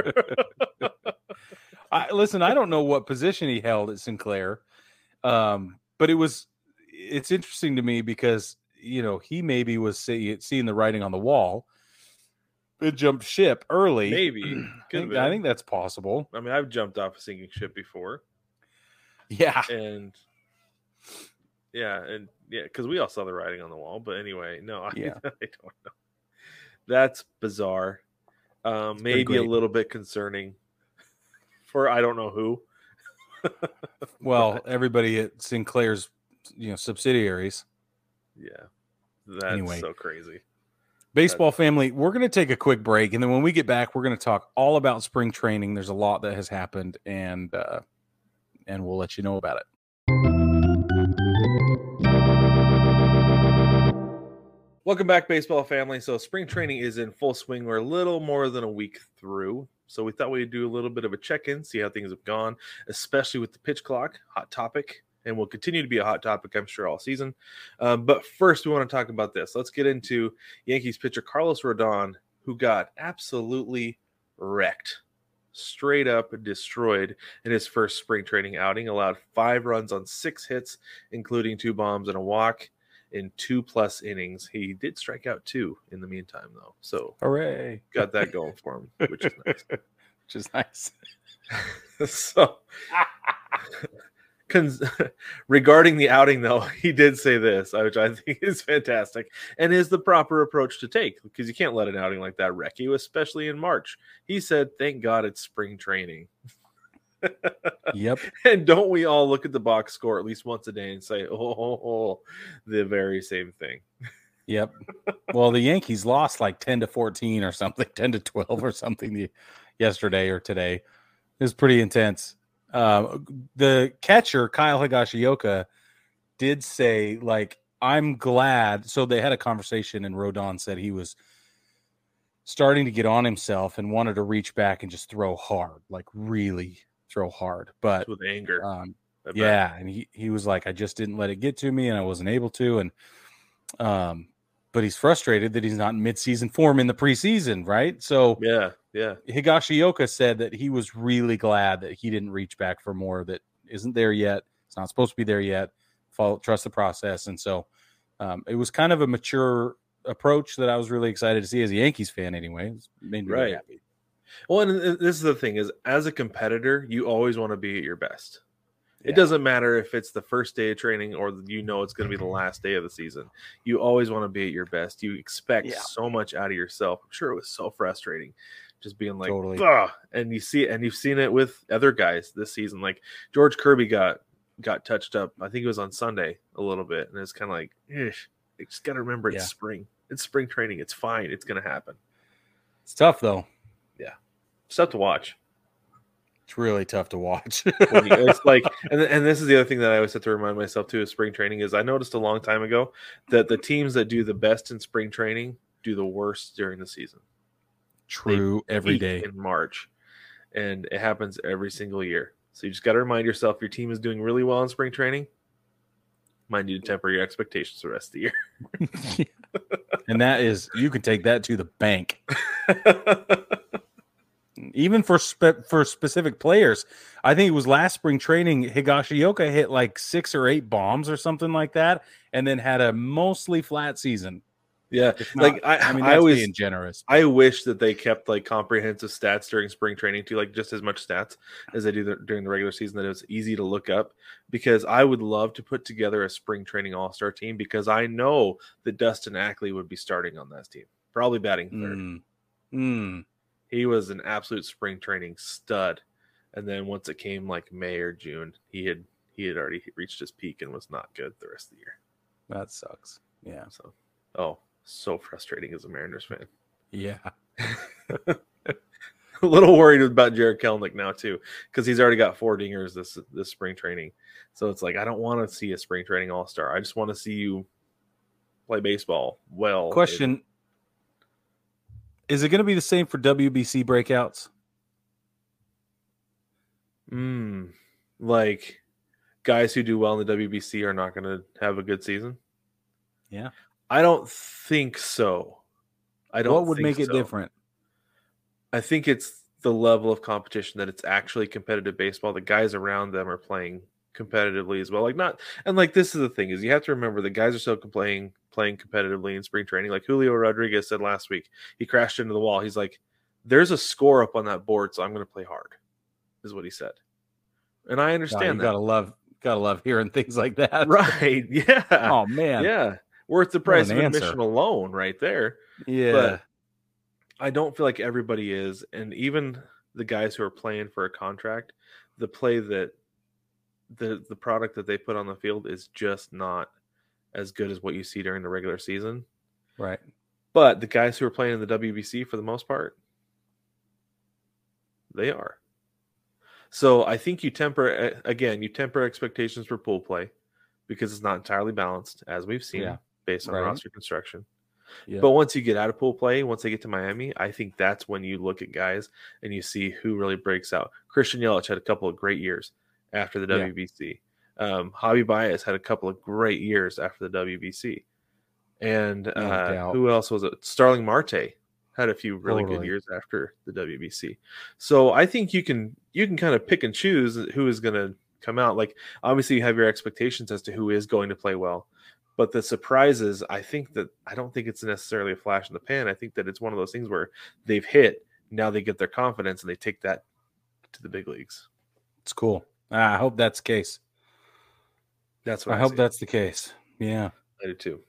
I, listen, I don't know what position he held at Sinclair, um, but it was. It's interesting to me because you know he maybe was see, seeing the writing on the wall. It jumped ship early. Maybe. I think, I think that's possible. I mean, I've jumped off a sinking ship before. Yeah, and yeah, and yeah, because we all saw the writing on the wall. But anyway, no, I, yeah. I don't know. That's bizarre. Um, maybe a little bit concerning for I don't know who. Well, everybody at Sinclair's, you know, subsidiaries. Yeah, that's Anyway. so crazy. Baseball family, we're going to take a quick break, and then when we get back, we're going to talk all about spring training. There's a lot that has happened, and uh, and we'll let you know about it. Welcome back, baseball family. So spring training is in full swing. We're a little more than a week through. So we thought we'd do a little bit of a check-in, see how things have gone, especially with the pitch clock, hot topic, and will continue to be a hot topic, I'm sure, all season. Um, but first, we want to talk about this. Let's get into Yankees pitcher Carlos Rodon, who got absolutely wrecked, straight up destroyed in his first spring training outing, allowed five runs on six hits, including two bombs and a walk in two plus innings. He did strike out two in the meantime, though. So hooray. Got that going for him, which is nice. Which is nice. So Cons- regarding the outing, though, he did say this, which I think is fantastic and is the proper approach to take because you can't let an outing like that wreck you, especially in March. He said, thank God it's spring training. Yep. And don't we all look at the box score at least once a day and say, oh, oh, oh the very same thing? Yep. Well, the Yankees lost like ten to fourteen or something, ten to twelve or something yesterday or today. It was pretty intense. Uh, the catcher, Kyle Higashioka, did say, like, I'm glad. So they had a conversation, and Rodon said he was starting to get on himself and wanted to reach back and just throw hard, like really throw hard. But with anger. Um, yeah, and he, he was like, I just didn't let it get to me, and I wasn't able to. And um, but he's frustrated that he's not in midseason form in the preseason, right? So yeah, yeah. Higashioka said that he was really glad that he didn't reach back for more that isn't there yet. It's not supposed to be there yet. Follow, trust the process. And so um, it was kind of a mature approach that I was really excited to see as a Yankees fan anyway. It made me right. really happy. Well, and this is the thing is, as a competitor, you always want to be at your best. Yeah. It doesn't matter if it's the first day of training or you know it's going to be the last day of the season. You always want to be at your best. You expect Yeah. so much out of yourself. I'm sure it was so frustrating just being like, Totally. Ugh! And you see, and you've seen it with other guys this season. Like George Kirby got got touched up. I think it was on Sunday a little bit, and it's kind of like, ish. You just got to remember it's Yeah. spring. It's spring training. It's fine. It's going to happen. It's tough though. It's tough to watch. It's really tough to watch. When you- it's like, and and this is the other thing that I always have to remind myself too of spring training is I noticed a long time ago that the teams that do the best in spring training do the worst during the season. True every Peak day. in March, and it happens every single year. So you just got to remind yourself your team is doing really well in spring training. Mind you to temper your expectations the rest of the year. And that is, you can take that to the bank. Even for spe- for specific players. I think it was last spring training, Higashioka hit like six or eight bombs or something like that, and then had a mostly flat season. Yeah, Not, like I, I mean, I that's always being generous. I wish that they kept like comprehensive stats during spring training too, like just as much stats as they do the, during the regular season. That it was easy to look up, because I would love to put together a spring training all star team, because I know that Dustin Ackley would be starting on that team, probably batting third. Mm. Mm. He was an absolute spring training stud, and then once it came like May or June, he had he had already reached his peak and was not good the rest of the year. That sucks. Yeah. So, oh, so frustrating as a Mariners fan. Yeah. A little worried about Jared Kelenic now too, because he's already got four dingers this this spring training. So it's like, I don't want to see a spring training all star. I just want to see you play baseball well. Question: is it going to be the same for W B C breakouts? Mm, like guys who do well in the W B C are not going to have a good season? Yeah. I don't think so. I don't What would think make it so. different? I think it's the level of competition, that it's actually competitive baseball. The guys around them are playing competitively as well. Like not, and like this is the thing, is you have to remember the guys are still playing playing competitively in spring training. Like Julio Rodriguez said last week, he crashed into the wall. He's like, "There's a score up on that board, so I'm going to play hard," is what he said. And I understand God, you that. Gotta love, gotta love hearing things like that, Right? Yeah. Oh man. Yeah. Worth the price of answer. admission alone, right there. Yeah. But I don't feel like everybody is, and even the guys who are playing for a contract, the play that the the product that they put on the field is just not as good as what you see during the regular season. Right. But the guys who are playing in the W B C, for the most part, they are. So I think you temper, again, you temper expectations for pool play, because it's not entirely balanced, as we've seen, Yeah. based on Right. roster construction. Yeah. But once you get out of pool play, once they get to Miami, I think that's when you look at guys and you see who really breaks out. Christian Yelich had a couple of great years after the Yeah. W B C. Um, Javi Baez had a couple of great years after the W B C. And No uh, doubt. who else was it? Starling Marte had a few really good Totally. years after the W B C. So I think you can you can kind of pick and choose who is going to come out. Like, obviously you have your expectations as to who is going to play well. But the surprises, I think that I don't think it's necessarily a flash in the pan. I think that it's one of those things where they've hit, now they get their confidence and they take that to the big leagues. It's cool. I hope that's the case. That's what I I, hope see. that's the case. Yeah. I do too.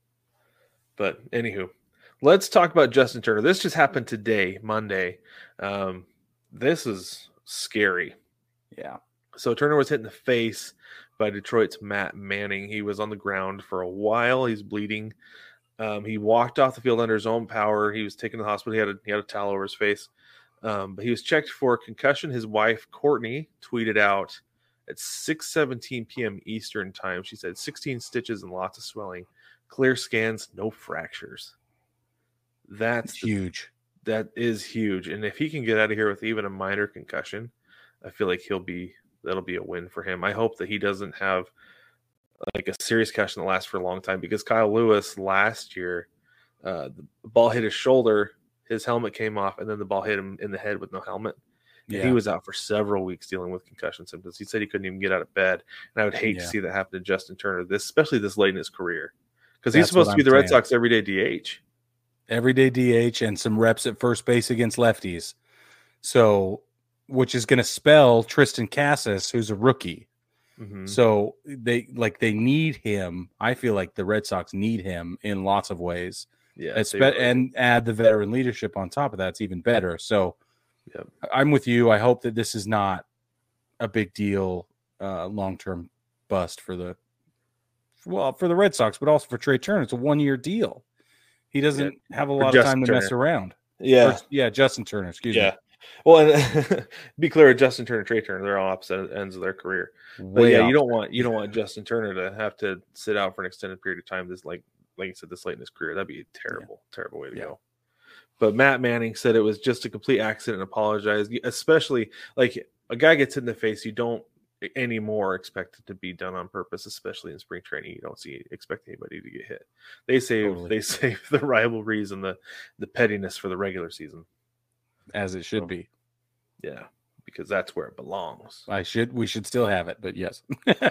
But anywho, let's talk about Justin Turner. This just happened today, Monday. Um, this is scary. Yeah. So Turner was hit in the face by Detroit's Matt Manning. He was on the ground for a while. He's bleeding. Um, he walked off the field under his own power. He was taken to the hospital. He had a, he had a towel over his face. Um, but he was checked for concussion. His wife, Courtney, tweeted out at six seventeen p.m. Eastern time. She said sixteen stitches and lots of swelling. Clear scans, no fractures. That's It's huge. That is huge. And if he can get out of here with even a minor concussion, I feel like he'll be that'll be a win for him. I hope that he doesn't have like a serious concussion that lasts for a long time, because Kyle Lewis last year, uh, the ball hit his shoulder, his helmet came off, and then the ball hit him in the head with no helmet. Yeah. He was out for several weeks dealing with concussion symptoms. He said he couldn't even get out of bed. And I would hate Yeah. to see that happen to Justin Turner, this especially this late in his career, because he's That's supposed what to be I'm the Red saying. Sox everyday D H. Everyday D H and some reps at first base against lefties. So, which is going to spell Tristan Casas, who's a rookie. Mm-hmm. So they like they need him. I feel like the Red Sox need him in lots of ways. Yeah, Espe- they really- and add the veteran leadership on top of that. It's even better. So Yep. I'm with you. I hope that this is not a big deal, uh, long-term bust for the, well, for the Red Sox, but also for Trey Turner. It's a one-year deal. He doesn't have a lot of Justin time to mess Turner. around. yeah. Or- yeah, Justin Turner, excuse Yeah. Well, and be clear, Justin Turner, Trey Turner, they're all opposite ends of their career. me. But Way yeah, off. you don't want you don't want Justin Turner to have to sit out for an extended period of time. This like like you said, this late in his career, that'd be a terrible, terrible way to Yeah. go. But Matt Manning said it was just a complete accident and apologized. Especially like a guy gets hit in the face, you don't anymore expected to be done on purpose, especially in spring training. You don't see expect anybody to get hit. They save Totally. they save the rivalries and the the pettiness for the regular season, as it should So, be. Yeah, because that's where it belongs. I should we should still have it, but yes.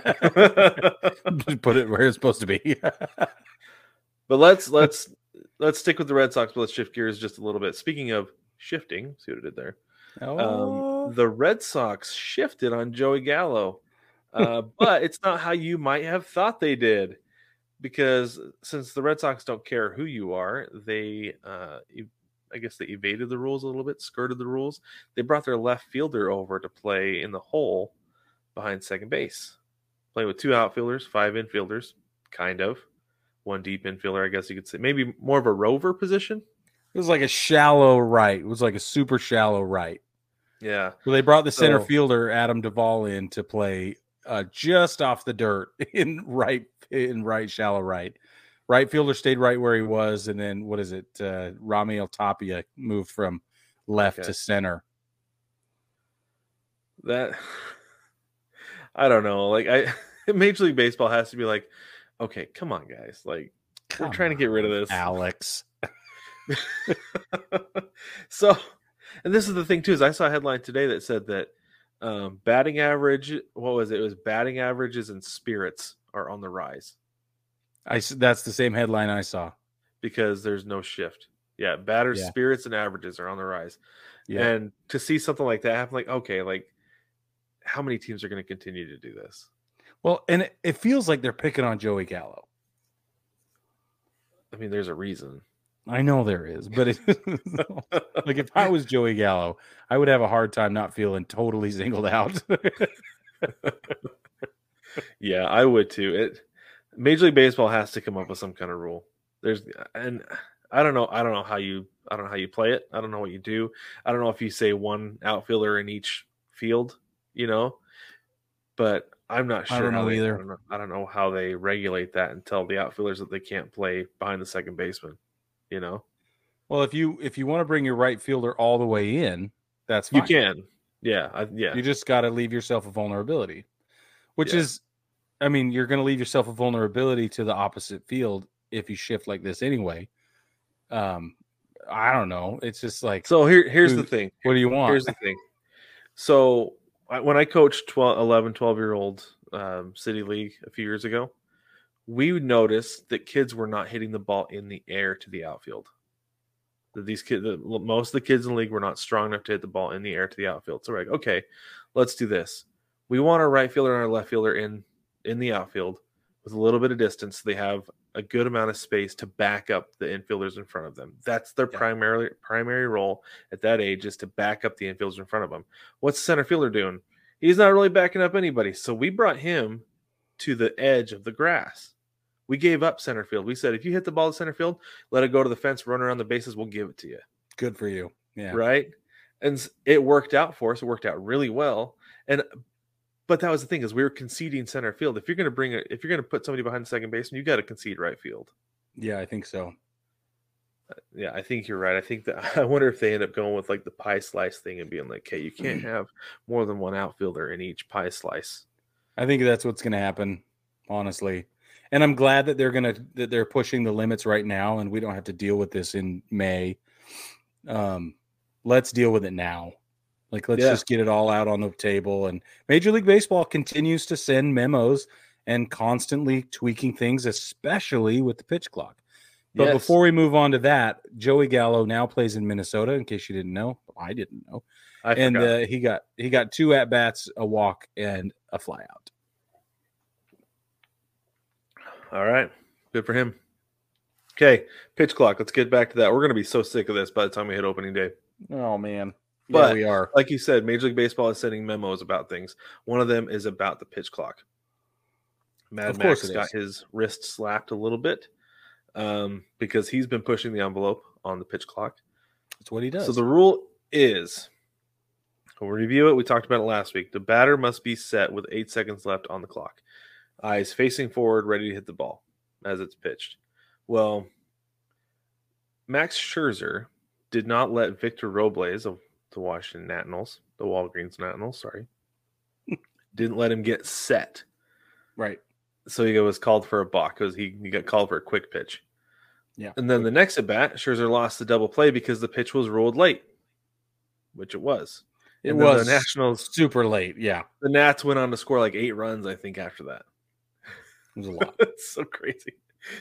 Put it where it's supposed to be. But let's let's let's stick with the Red Sox, but let's shift gears just a little bit. Speaking of shifting, see what I did there. Oh. Um, the Red Sox shifted on Joey Gallo, uh, but it's not how you might have thought they did, because since the Red Sox don't care who you are, they, uh, I guess they evaded the rules a little bit, skirted the rules. They brought their left fielder over to play in the hole behind second base, playing with two outfielders, five infielders, kind of. One deep infielder, I guess you could say. Maybe more of a rover position. It was like a shallow right. It was like a super shallow right. Yeah. Well, they brought the center So- fielder Adam Duvall in to play uh, just off the dirt in right in right shallow right. Right fielder stayed right where he was, and then what is it? Uh, Ramiel Tapia moved from left Okay. to center. That I don't know. Like I Major League Baseball has to be like, okay, come on, guys. Like we're Come trying to get rid of on, this. Alex. So, and this is the thing too, is I saw a headline today that said that um, batting average, what was it? It was batting averages and spirits are on the rise I s- that's the same headline I saw. because there's no shift. Yeah, batters, Yeah. spirits, and averages are on the rise. Yeah. And to see something like that happen, like, okay, like how many teams are going to continue to do this? Well, and it, it feels like they're picking on Joey Gallo. I mean, there's a reason. I know there is, but it, like if I was Joey Gallo, I would have a hard time not feeling totally singled out. Yeah, I would too. It Major League Baseball has to come up with some kind of rule. There's and I don't know. I don't know how you. I don't know how you play it. I don't know what you do. I don't know if you say one outfielder in each field. You know, but I'm not sure. I don't how know they, either. I don't know, I don't know how they regulate that and tell the outfielders that they can't play behind the second baseman. You know, Well, if you if you want to bring your right fielder all the way in, that's you fine. can. Yeah, I, yeah. You just got to leave yourself a vulnerability, which Yeah. is, I mean, you're going to leave yourself a vulnerability to the opposite field if you shift like this anyway. Um, I don't know. It's just like, So here, here's the Dude, thing. what do you want? Here's the thing. So I, when I coached twelve, eleven, twelve year old um, city league a few years ago, we noticed that kids were not hitting the ball in the air to the outfield. That these kids, that most of the kids in the league were not strong enough to hit the ball in the air to the outfield. So we're like, okay, let's do this. We want our right fielder and our left fielder in in the outfield with a little bit of distance. So they have a good amount of space to back up the infielders in front of them. That's their Yeah. primary primary role at that age, is to back up the infielders in front of them. What's the center fielder doing? He's not really backing up anybody. So we brought him to the edge of the grass. We gave up center field. We said, if you hit the ball to center field, let it go to the fence, run around the bases, we'll give it to you. good for you. Yeah. Right. And s- it worked out for us. It worked out really well. And but that was the thing, is we were conceding center field. If you're going to bring it, if you're going to put somebody behind the second baseman, you got to concede right field. Yeah, I think so. Yeah, I think you're right. I think that I wonder if they end up going with like the pie slice thing and being like, hey, you can't have more than one outfielder in each pie slice. I think that's what's going to happen, honestly. And I'm glad that they're going to that they're pushing the limits right now, and we don't have to deal with this in May. Um, let's deal with it now. Like, let's Yeah. just get it all out on the table. And Major League Baseball continues to send memos and constantly tweaking things, especially with the pitch clock. But Yes. before we move on to that, Joey Gallo now plays in Minnesota. In case you didn't know, I didn't know. I and forgot. uh, he got he got two at bats, a walk, and a flyout. All right. Good for him. Okay. Pitch clock. Let's get back to that. We're going to be so sick of this by the time we hit opening day. Oh man, But- yeah, we are. Like you said, Major League Baseball is sending memos about things. One of them is about the pitch clock. Mad Of course Max it got is. his wrist slapped a little bit um, because he's been pushing the envelope on the pitch clock. That's what he does. So the rule is, we'll review it. We talked about it last week. The batter must be set with eight seconds left on the clock. Eyes facing forward, ready to hit the ball as it's pitched. Well, Max Scherzer did not let Victor Robles of the Washington Nationals, the Walgreens Nationals, sorry, didn't let him get set. Right. So he was called for a balk because he, he got called for a quick pitch. Yeah. And then the next at bat, Scherzer lost the double play because the pitch was ruled late, which it was. It and then was the Nationals super late. Yeah. The Nats went on to score like eight runs, I think, after that. It was a lot. It's so crazy.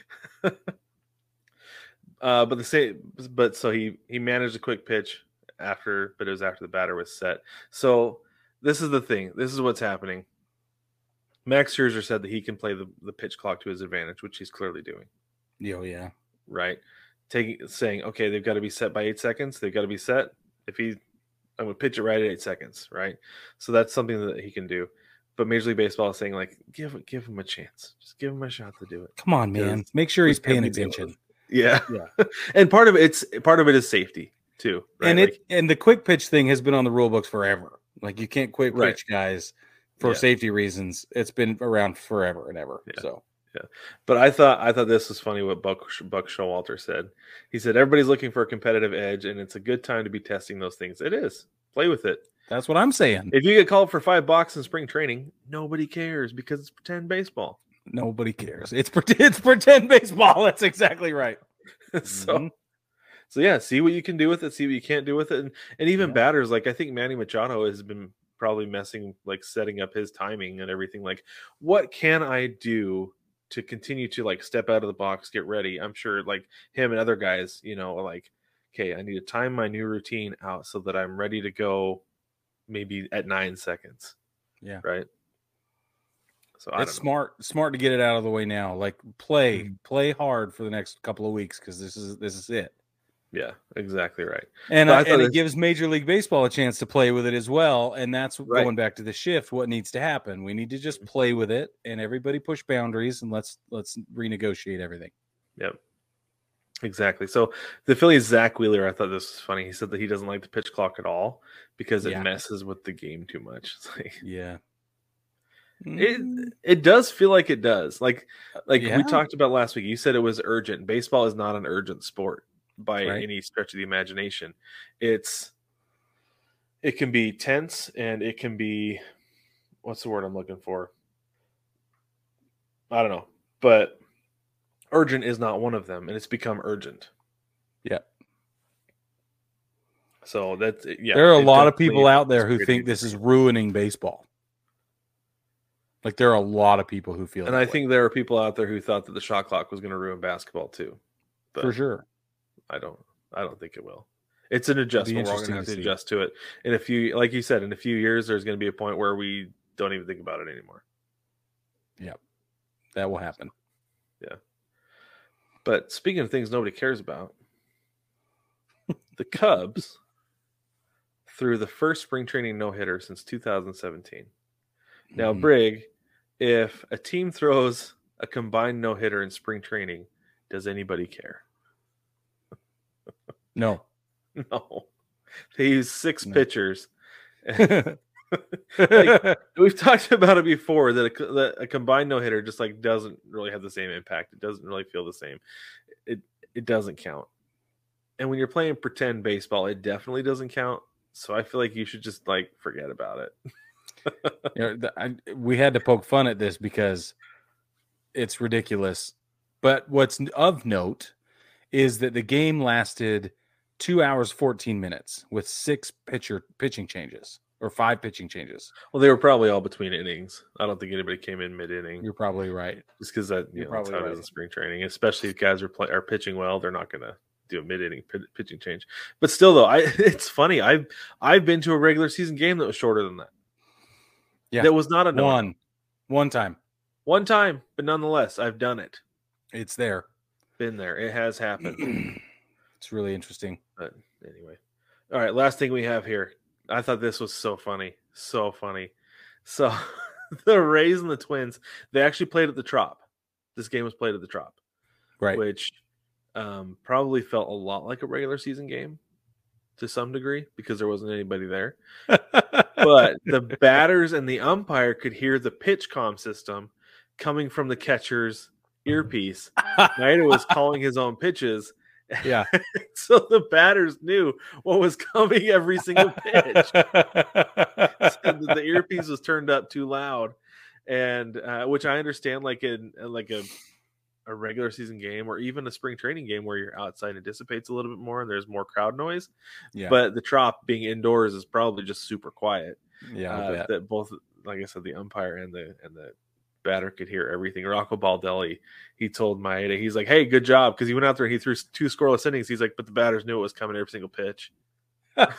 uh, but the same, but so he he managed a quick pitch after, but it was after the batter was set. So this is the thing. This is what's happening. Max Scherzer said that he can play the, the pitch clock to his advantage, which he's clearly doing. Oh, yeah. Right. Taking saying, okay, they've got to be set by eight seconds. They've got to be set. If he, I'm going to pitch it right at eight seconds. Right. So that's something that he can do. But Major League Baseball is saying, like, give give him a chance. Just give him a shot to do it. Come on, man. Make sure he's paying attention. Yeah. Yeah. And part of it's part of it is safety too. Right? And it like, and the quick pitch thing has been on the rule books forever. Like you can't quick pitch right. guys for yeah. safety reasons. It's been around forever and ever. Yeah. So yeah. But I thought I thought this was funny what Buck Buck Showalter said. He said everybody's looking for a competitive edge, and it's a good time to be testing those things. It is. Play with it. That's what I'm saying. If you get called for five balks in spring training, nobody cares because it's pretend baseball. Nobody cares. It's pretend, it's pretend baseball. That's exactly right. so, mm-hmm. so yeah, see what you can do with it. See what you can't do with it. And, and even yeah. batters, like I think Manny Machado has been probably messing, like setting up his timing and everything. Like, what can I do to continue to like step out of the box, get ready? I'm sure like him and other guys, you know, are like, okay, I need to time my new routine out so that I'm ready to go maybe at nine seconds. Yeah. Right. So it's smart, smart to get it out of the way now. Like play, mm-hmm. play hard for the next couple of weeks because this is this is it. Yeah, exactly right. And, uh, and it this... gives Major League Baseball a chance to play with it as well. And that's right. going back to the shift. What needs to happen? We need to just play with it, and everybody push boundaries, and let's let's renegotiate everything. Yep. Exactly. So the Phillies' Zach Wheeler, I thought this was funny. He said that he doesn't like the pitch clock at all because it yeah. messes with the game too much. It's like, yeah, it it does feel like it does. Like like yeah. we talked about last week. You said it was urgent. Baseball is not an urgent sport by right. any stretch of the imagination. It's it can be tense and it can be what's the word I'm looking for? I don't know, but urgent is not one of them, and it's become urgent. Yeah. So that's yeah. There are a lot of people out there who think this is ruining baseball. Like there are a lot of people who feel, and I think there are people out there who thought that the shot clock was going to ruin basketball too. But for sure, I don't. I don't think it will. It's an adjustment. We're going to have to adjust to it. In a few, like you said, in a few years, there's going to be a point where we don't even think about it anymore. Yeah, that will happen. Yeah. But speaking of things nobody cares about, the Cubs threw the first spring training no-hitter since two thousand seventeen. Now, mm-hmm. Brig, if a team throws a combined no-hitter in spring training, does anybody care? No. No. They use six no. pitchers. Like, we've talked about it before that a, that a combined no-hitter just like doesn't really have the same impact. It doesn't really feel the same. It it doesn't count. And when you're playing pretend baseball, it definitely doesn't count. So I feel like you should just like forget about it. You know, the, I, we had to poke fun at this because it's ridiculous. But what's of note is that the game lasted two hours, fourteen minutes with six pitcher pitching changes. Or five pitching changes. Well, they were probably all between innings. I don't think anybody came in mid-inning. You're probably right. Just because that, you You're know, that's how right. it is in spring training. Especially if guys are play, are pitching well, they're not going to do a mid-inning p- pitching change. But still, though, I it's funny. I've I've been to a regular season game that was shorter than that. Yeah, that was not a no. one, one time, one time, but nonetheless, I've done it. It's there, been there. It has happened. It's really interesting. But anyway, all right. Last thing we have here. I thought this was so funny. So funny. So the Rays and the Twins, they actually played at the Trop. This game was played at the Trop. Right. Which um, probably felt a lot like a regular season game to some degree because there wasn't anybody there. But the batters and the umpire could hear the pitch comm system coming from the catcher's earpiece. Naito was calling his own pitches. Yeah. So the batters knew what was coming every single pitch. So the, the earpiece was turned up too loud, and uh, which I understand, like in like a a regular season game or even a spring training game where you're outside, it dissipates a little bit more and there's more crowd noise. Yeah. But the Trop being indoors is probably just super quiet. Yeah. Uh, that both, like I said, the umpire and the and the batter could hear everything. Rocco Baldelli, he told Maeda, he's like, "Hey, good job," because he went out there and he threw two scoreless innings. He's like, "But the batters knew it was coming every single pitch." But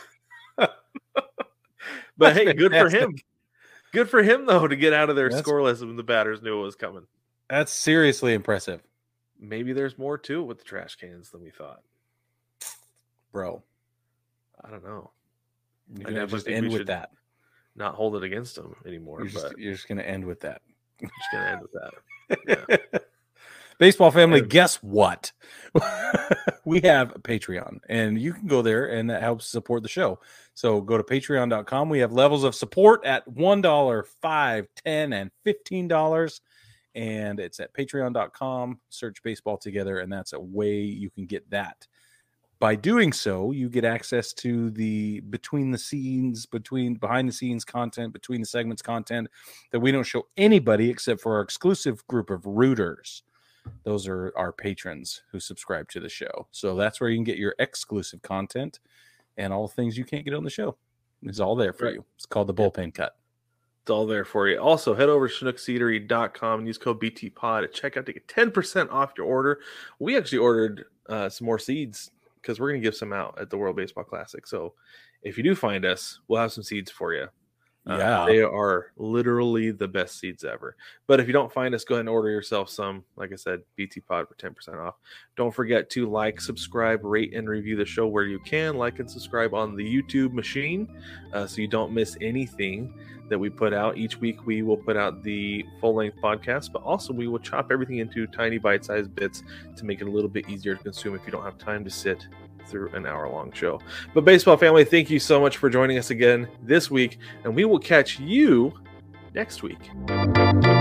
hey, good for him. Good for him though to get out of there That's... scoreless when the batters knew it was coming. That's seriously impressive. Maybe there's more to it with the trash cans than we thought. Bro, I don't know. You're going to just end with that. Not hold it against them anymore. You're just, but you're just going to end with that. I'm just going to end with that. Yeah. Baseball family, and, guess what? We have a Patreon, and you can go there, and that helps support the show. So go to patreon dot com. We have levels of support at one dollar, five dollars, ten dollars, and fifteen dollars. And it's at patreon dot com. Search Baseball Together, and that's a way you can get that. By doing so, you get access to the between the scenes, between behind the scenes content, between the segments content that we don't show anybody except for our exclusive group of rooters. Those are our patrons who subscribe to the show. So that's where you can get your exclusive content and all the things you can't get on the show. It's all there for right. you. It's called the bullpen cut. It's all there for you. Also, head over to chinook seedery dot com and use code B T pod at checkout to get ten percent off your order. We actually ordered uh, some more seeds because we're going to give some out at the World Baseball Classic. So if you do find us, we'll have some seeds for you. Uh, yeah. They are literally the best seeds ever. But if you don't find us, go ahead and order yourself some. Like I said, B T pod for ten percent off. Don't forget to like, subscribe, rate, and review the show where you can. Like and subscribe on the YouTube machine uh, so you don't miss anything that we put out. Each week we will put out the full-length podcast, but also we will chop everything into tiny bite-sized bits to make it a little bit easier to consume if you don't have time to sit through an hour-long show. But baseball family, thank you so much for joining us again this week, and we will catch you next week.